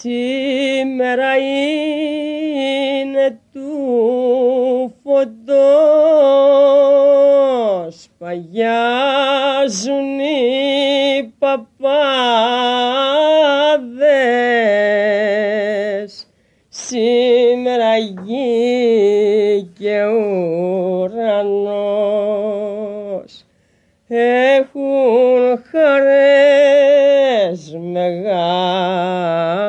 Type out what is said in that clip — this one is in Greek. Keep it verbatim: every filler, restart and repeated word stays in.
Σήμερα είναι του φωτός, παγιάζουν οι παπάδες. Σήμερα γη και ουρανός έχουν χαρές μεγάλες.